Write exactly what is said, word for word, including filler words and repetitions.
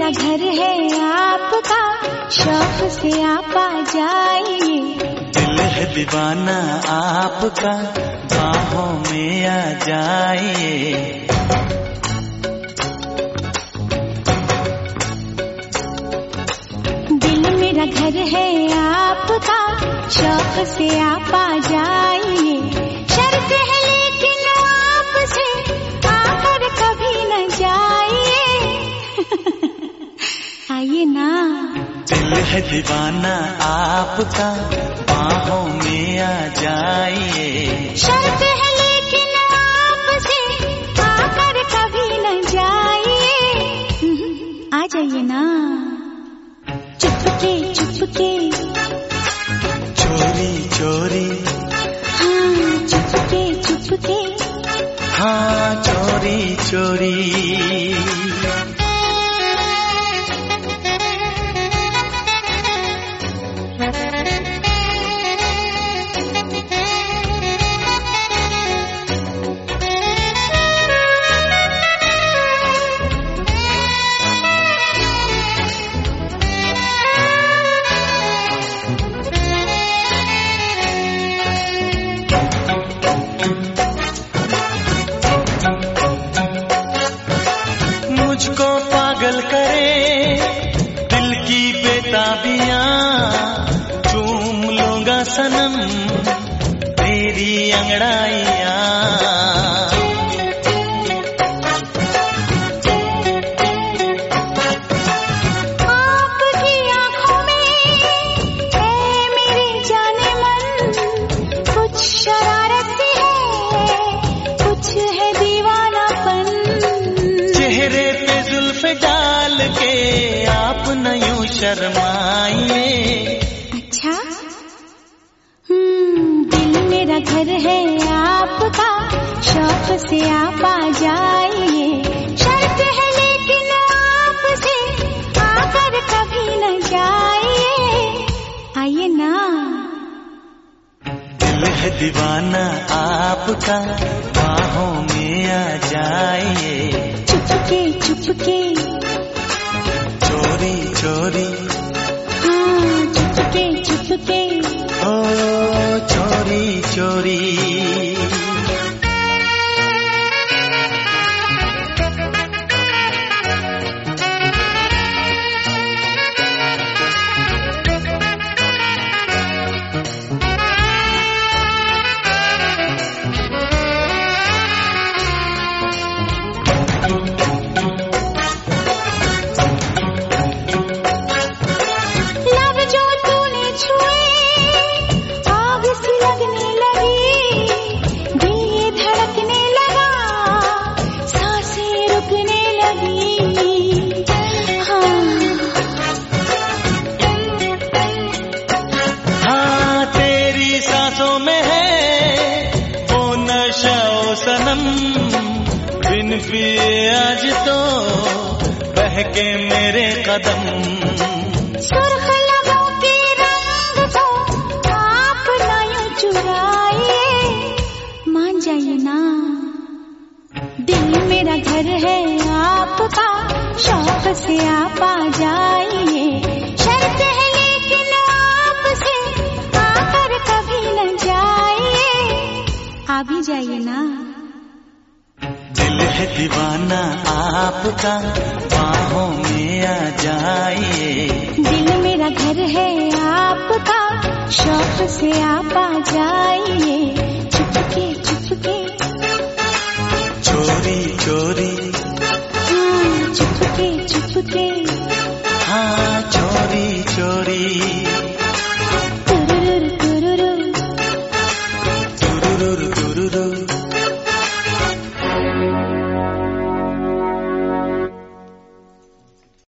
घर है आपका, शौक से आप आ जाइए। दिल है दीवाना आपका, बाहों में आ जाइए। दिल मेरा घर है आपका, शौक से आप आ जाइए। शर्त है लेकिन आपसे आकर कभी न जाइए। आइए ना। दिल है दीवाना आपका, बाहों में आ जाइए। शर्त है लेकिन आपसे आकर कभी न जाइए। आ जाइए ना। चुपके चुपके, चोरी चोरी, हाँ चुपके चुपके, हाँ चोरी चोरी। मुझको पागल करे दिल की बेताबियां, चूम लूंगा सनम तेरी अंगड़ाइयां। आपकी आंखों में है मेरे जाने मन, कुछ शरारत है, कुछ है दीवानापन। चेहरे पे जुल्फ़े डाल के आप न यूं शर्माइए। अच्छा, हम्म दिल मेरा घर है आपका, शौक से आप आ जाइए। शर्त है लेकिन आपसे आकर कभी न जाइए। आइए ना। दिल है दीवाना आपका, बाहों में आ जाइए। चुपके चुपके, चोरी चोरी, हाँ चुपके चुपके, ओ चोरी चोरी। लब जो तूने छुए आग सी लगने लगी, दिल ये धड़कने लगा, सांसें रुकने लगी। हाँ हाँ तेरी सांसों में है वो नशा ओ सनम, बिन पिए आज तो बहके मेरे कदम। सुर्ख लबों के रंग को आप ना यूं चुराइए। मान जाइए ना। दिल मेरा घर है आपका, शौक से आप आ जाइए। शर्त है लेकिन आपसे आकर कभी न जाइए। आ भी जाइए ना। दिल है दीवाना आपका, बाहों में आ जाइए। दिल मेरा घर है आपका, शौक से आप आ जाइए। चुपके चुपके, चोरी चोरी, हाँ चुपके चुपके, हाँ चोरी चोरी।